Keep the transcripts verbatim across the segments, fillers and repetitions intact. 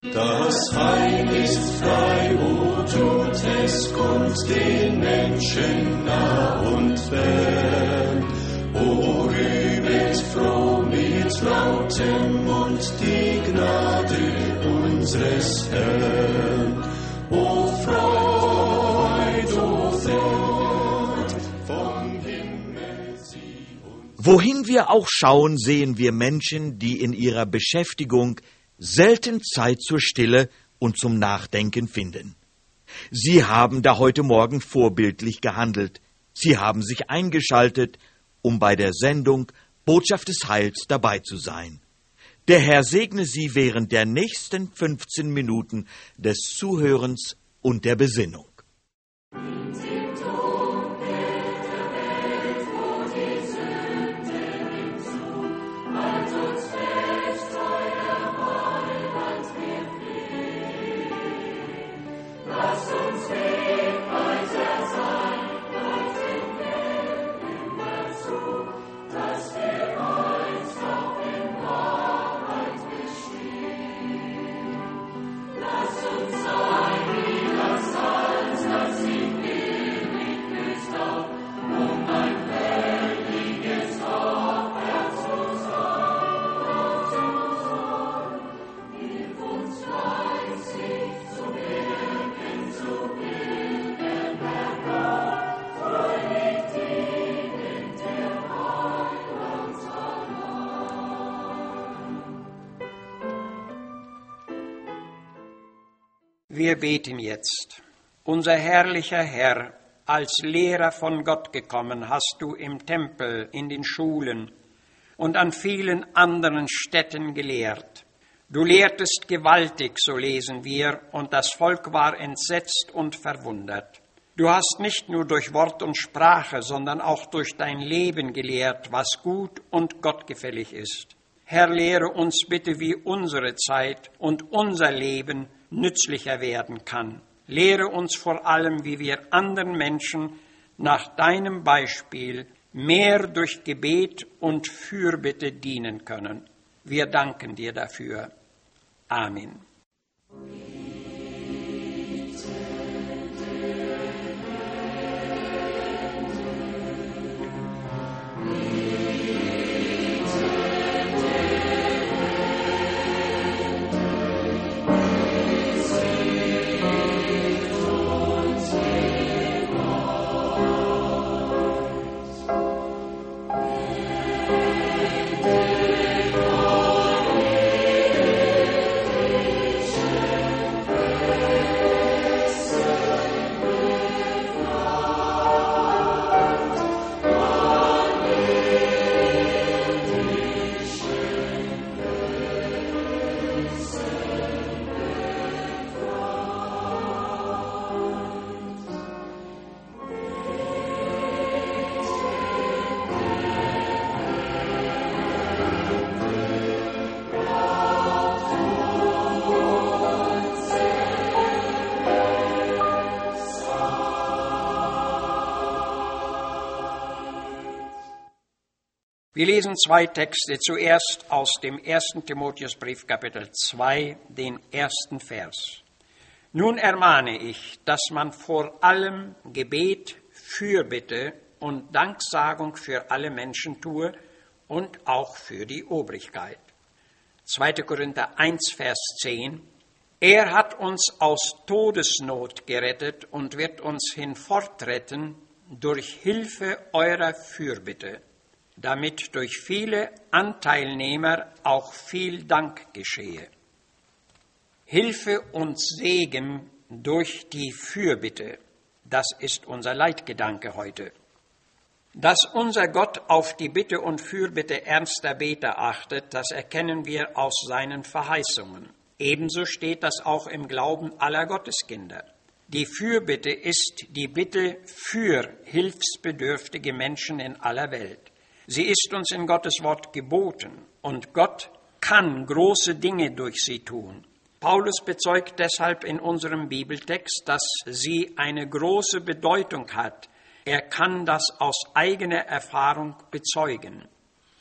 Das Heil ist frei, o tut es kund den Menschen nah und fern. O rühmet froh mit lautem Mund die Gnade unseres Herrn. O Freud, o Freud, vom Himmel sie uns. Wohin wir auch schauen, sehen wir Menschen, die in ihrer Beschäftigung selten Zeit zur Stille und zum Nachdenken finden. Sie haben da heute Morgen vorbildlich gehandelt. Sie haben sich eingeschaltet, um bei der Sendung Botschaft des Heils dabei zu sein. Der Herr segne Sie während der nächsten fünfzehn Minuten des Zuhörens und der Besinnung. Wir beten jetzt. Unser herrlicher Herr, als Lehrer von Gott gekommen, hast du im Tempel, in den Schulen und an vielen anderen Stätten gelehrt. Du lehrtest gewaltig, so lesen wir, und das Volk war entsetzt und verwundert. Du hast nicht nur durch Wort und Sprache, sondern auch durch dein Leben gelehrt, was gut und gottgefällig ist. Herr, lehre uns bitte, wie unsere Zeit und unser Leben nützlicher werden kann. Lehre uns vor allem, wie wir anderen Menschen nach deinem Beispiel mehr durch Gebet und Fürbitte dienen können. Wir danken dir dafür. Amen. Wir lesen zwei Texte, zuerst aus dem ersten Timotheusbrief, Kapitel zwei, den ersten Vers. Nun ermahne ich, dass man vor allem Gebet, Fürbitte und Danksagung für alle Menschen tue und auch für die Obrigkeit. zweiter Korinther eins, Vers zehn. Er hat uns aus Todesnot gerettet und wird uns hinfortretten durch Hilfe eurer Fürbitte, damit durch viele Anteilnehmer auch viel Dank geschehe. Hilfe und Segen durch die Fürbitte, das ist unser Leitgedanke heute. Dass unser Gott auf die Bitte und Fürbitte ernster Beter achtet, das erkennen wir aus seinen Verheißungen. Ebenso steht das auch im Glauben aller Gotteskinder. Die Fürbitte ist die Bitte für hilfsbedürftige Menschen in aller Welt. Sie ist uns in Gottes Wort geboten und Gott kann große Dinge durch sie tun. Paulus bezeugt deshalb in unserem Bibeltext, dass sie eine große Bedeutung hat. Er kann das aus eigener Erfahrung bezeugen.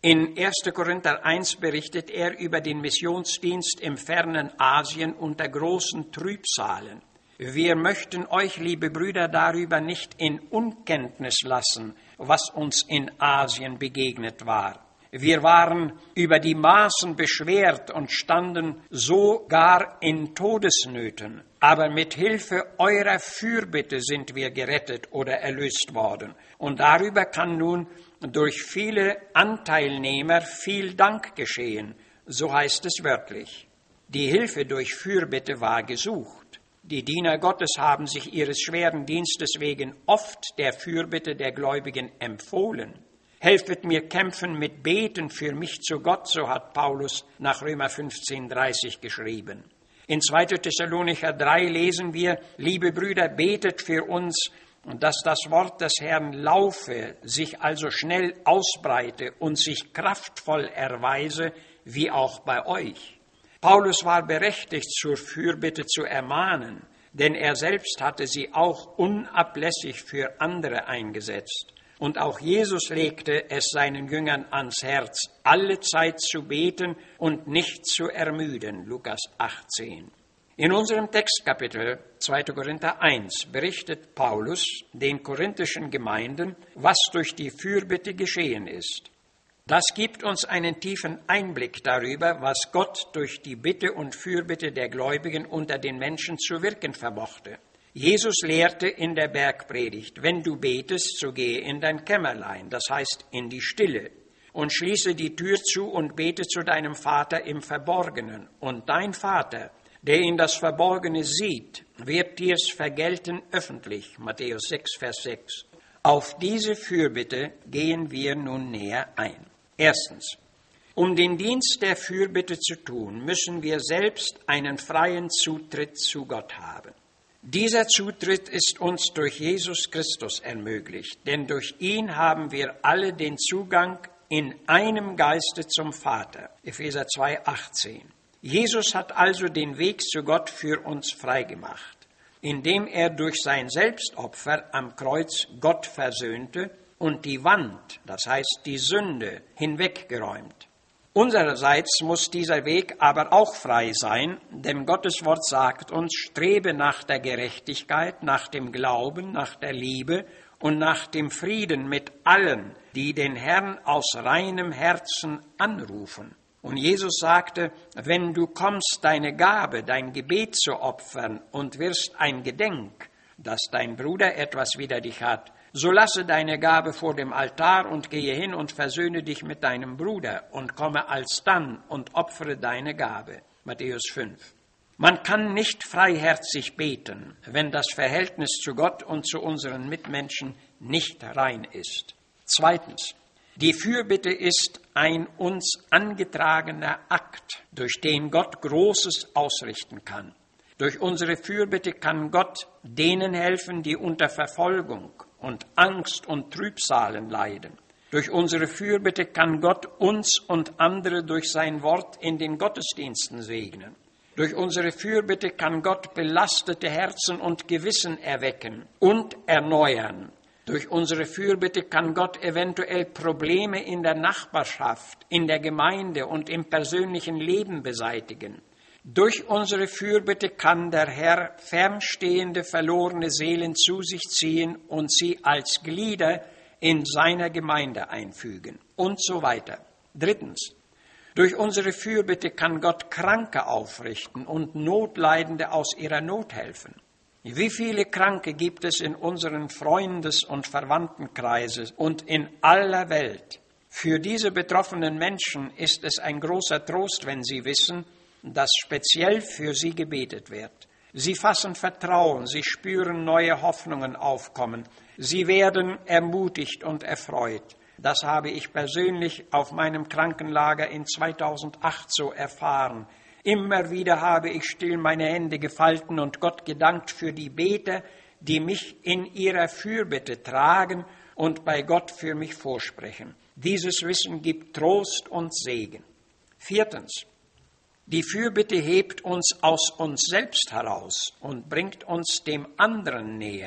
In erster Korinther eins berichtet er über den Missionsdienst im fernen Asien unter großen Trübsalen. Wir möchten euch, liebe Brüder, darüber nicht in Unkenntnis lassen, was uns in Asien begegnet war. Wir waren über die Maßen beschwert und standen sogar in Todesnöten. Aber mit Hilfe eurer Fürbitte sind wir gerettet oder erlöst worden. Und darüber kann nun durch viele Anteilnehmer viel Dank geschehen. So heißt es wörtlich. Die Hilfe durch Fürbitte war gesucht. Die Diener Gottes haben sich ihres schweren Dienstes wegen oft der Fürbitte der Gläubigen empfohlen. Helfet mir kämpfen mit Beten für mich zu Gott, so hat Paulus nach Römer fünfzehn dreißig geschrieben. In zweiter Thessalonicher drei lesen wir, liebe Brüder, betet für uns, dass das Wort des Herrn laufe, sich also schnell ausbreite und sich kraftvoll erweise, wie auch bei euch. Paulus war berechtigt, zur Fürbitte zu ermahnen, denn er selbst hatte sie auch unablässig für andere eingesetzt. Und auch Jesus legte es seinen Jüngern ans Herz, alle Zeit zu beten und nicht zu ermüden. Lukas achtzehn. In unserem Textkapitel zweiter Korinther eins berichtet Paulus den korinthischen Gemeinden, was durch die Fürbitte geschehen ist. Das gibt uns einen tiefen Einblick darüber, was Gott durch die Bitte und Fürbitte der Gläubigen unter den Menschen zu wirken vermochte. Jesus lehrte in der Bergpredigt, wenn du betest, so gehe in dein Kämmerlein, das heißt in die Stille, und schließe die Tür zu und bete zu deinem Vater im Verborgenen. Und dein Vater, der in das Verborgene sieht, wird dir's vergelten öffentlich. Matthäus sechs, Vers sechs. Auf diese Fürbitte gehen wir nun näher ein. Erstens. Um den Dienst der Fürbitte zu tun, müssen wir selbst einen freien Zutritt zu Gott haben. Dieser Zutritt ist uns durch Jesus Christus ermöglicht, denn durch ihn haben wir alle den Zugang in einem Geiste zum Vater. Epheser zwei, achtzehn. Jesus hat also den Weg zu Gott für uns freigemacht, indem er durch sein Selbstopfer am Kreuz Gott versöhnte und die Wand, das heißt die Sünde, hinweggeräumt. Unsererseits muss dieser Weg aber auch frei sein, denn Gottes Wort sagt uns, strebe nach der Gerechtigkeit, nach dem Glauben, nach der Liebe und nach dem Frieden mit allen, die den Herrn aus reinem Herzen anrufen. Und Jesus sagte, wenn du kommst, deine Gabe, dein Gebet zu opfern und wirst ein Gedenk, dass dein Bruder etwas wider dich hat, so lasse deine Gabe vor dem Altar und gehe hin und versöhne dich mit deinem Bruder und komme alsdann und opfere deine Gabe. Matthäus fünf. Man kann nicht freiherzig beten, wenn das Verhältnis zu Gott und zu unseren Mitmenschen nicht rein ist. Zweitens. Die Fürbitte ist ein uns angetragener Akt, durch den Gott Großes ausrichten kann. Durch unsere Fürbitte kann Gott denen helfen, die unter Verfolgung und Angst und Trübsalen leiden. Durch unsere Fürbitte kann Gott uns und andere durch sein Wort in den Gottesdiensten segnen. Durch unsere Fürbitte kann Gott belastete Herzen und Gewissen erwecken und erneuern. Durch unsere Fürbitte kann Gott eventuell Probleme in der Nachbarschaft, in der Gemeinde und im persönlichen Leben beseitigen. Durch unsere Fürbitte kann der Herr fernstehende, verlorene Seelen zu sich ziehen und sie als Glieder in seiner Gemeinde einfügen und so weiter. Drittens. Durch unsere Fürbitte kann Gott Kranke aufrichten und Notleidende aus ihrer Not helfen. Wie viele Kranke gibt es in unseren Freundes- und Verwandtenkreisen und in aller Welt? Für diese betroffenen Menschen ist es ein großer Trost, wenn sie wissen, dass speziell für sie gebetet wird. Sie fassen Vertrauen, sie spüren neue Hoffnungen aufkommen, sie werden ermutigt und erfreut. Das habe ich persönlich auf meinem Krankenlager in zweitausendacht so erfahren. Immer wieder habe ich still meine Hände gefalten und Gott gedankt für die Beter, die mich in ihrer Fürbitte tragen und bei Gott für mich vorsprechen. Dieses Wissen gibt Trost und Segen. Viertens. Die Fürbitte hebt uns aus uns selbst heraus und bringt uns dem anderen näher.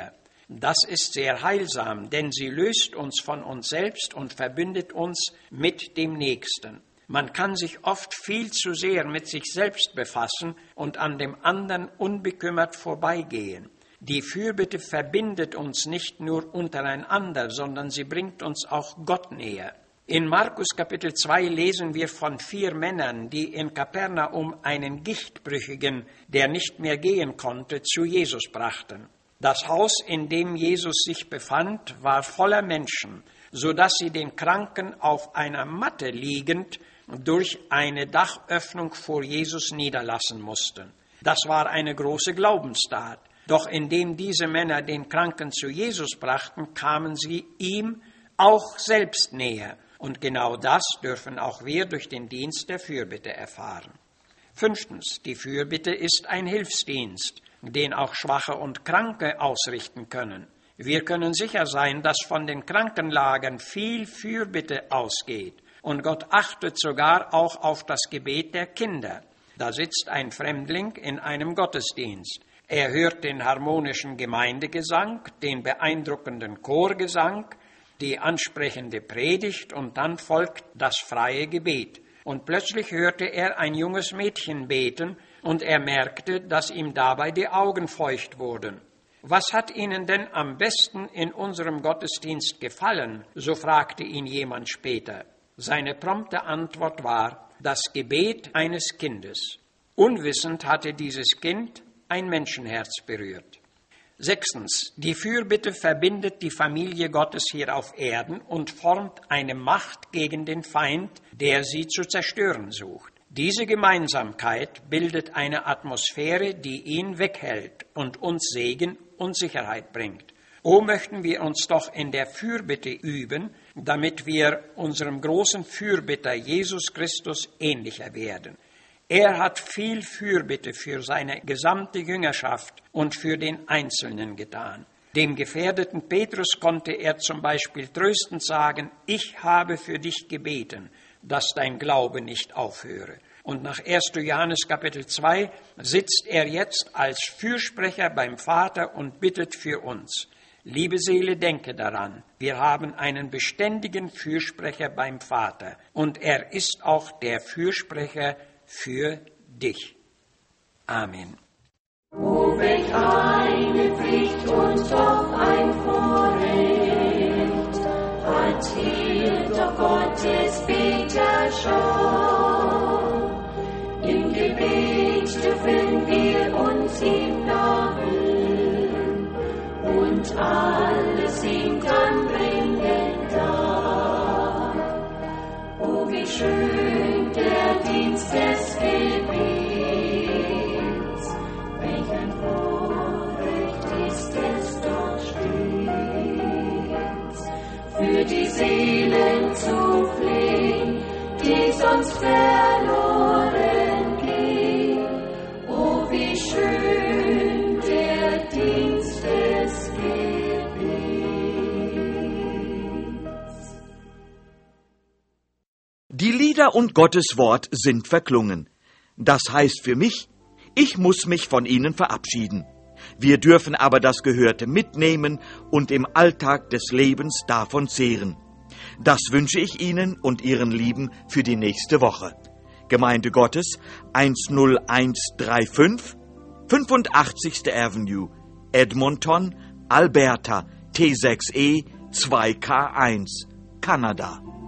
Das ist sehr heilsam, denn sie löst uns von uns selbst und verbindet uns mit dem Nächsten. Man kann sich oft viel zu sehr mit sich selbst befassen und an dem anderen unbekümmert vorbeigehen. Die Fürbitte verbindet uns nicht nur untereinander, sondern sie bringt uns auch Gott näher. In Markus Kapitel zwei lesen wir von vier Männern, die in Kapernaum einen Gichtbrüchigen, der nicht mehr gehen konnte, zu Jesus brachten. Das Haus, in dem Jesus sich befand, war voller Menschen, so dass sie den Kranken auf einer Matte liegend durch eine Dachöffnung vor Jesus niederlassen mussten. Das war eine große Glaubenstat. Doch indem diese Männer den Kranken zu Jesus brachten, kamen sie ihm auch selbst näher. Und genau das dürfen auch wir durch den Dienst der Fürbitte erfahren. Fünftens, die Fürbitte ist ein Hilfsdienst, den auch Schwache und Kranke ausrichten können. Wir können sicher sein, dass von den Krankenlagern viel Fürbitte ausgeht. Und Gott achtet sogar auch auf das Gebet der Kinder. Da sitzt ein Fremdling in einem Gottesdienst. Er hört den harmonischen Gemeindegesang, den beeindruckenden Chorgesang, die ansprechende Predigt und dann folgt das freie Gebet. Und plötzlich hörte er ein junges Mädchen beten und er merkte, dass ihm dabei die Augen feucht wurden. Was hat Ihnen denn am besten in unserem Gottesdienst gefallen? So fragte ihn jemand später. Seine prompte Antwort war, das Gebet eines Kindes. Unwissend hatte dieses Kind ein Menschenherz berührt. Sechstens, die Fürbitte verbindet die Familie Gottes hier auf Erden und formt eine Macht gegen den Feind, der sie zu zerstören sucht. Diese Gemeinsamkeit bildet eine Atmosphäre, die ihn weghält und uns Segen und Sicherheit bringt. O, möchten wir uns doch in der Fürbitte üben, damit wir unserem großen Fürbitter Jesus Christus ähnlicher werden. Er hat viel Fürbitte für seine gesamte Jüngerschaft und für den Einzelnen getan. Dem gefährdeten Petrus konnte er zum Beispiel tröstend sagen, ich habe für dich gebeten, dass dein Glaube nicht aufhöre. Und nach erster Johannes Kapitel zwei sitzt er jetzt als Fürsprecher beim Vater und bittet für uns. Liebe Seele, denke daran, wir haben einen beständigen Fürsprecher beim Vater und er ist auch der Fürsprecher für dich. Amen. O, welch eine Pflicht und doch ein Vorrecht, hat hier doch Gottes Beter schon. Im Gebet dürfen wir uns ihm nahen und alles ihm dann bringen dar. O, wie schön der Dienst des Gebets, welch ein Vorrecht ist es doch stets, für die Seelen zu flehen, die sonst verloren gehen. O, wie schön der Dienst des Gebets. Die Lieder und Gottes Wort sind verklungen. Das heißt für mich, ich muss mich von ihnen verabschieden. Wir dürfen aber das Gehörte mitnehmen und im Alltag des Lebens davon zehren. Das wünsche ich Ihnen und Ihren Lieben für die nächste Woche. Gemeinde Gottes eins null eins drei fünf, fünfundachtzigste Avenue, Edmonton, Alberta, T sechs E zwei K eins, Kanada.